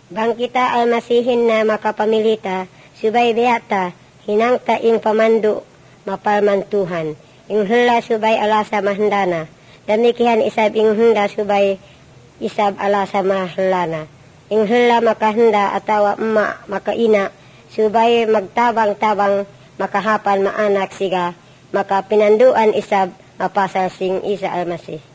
Bang kita almasihin na makapamilita, subay biyata, hinangta ing pamandu, mapalman Tuhan. Ing hula subay alasa mahendana, damikihan isab ing hunda subay isab alasa mahlana. Ing hula makahenda atawa emak makaina, subay magtabang-tabang makahapan maanak siga, maka pinanduan isab mapasal sing Isa almasih.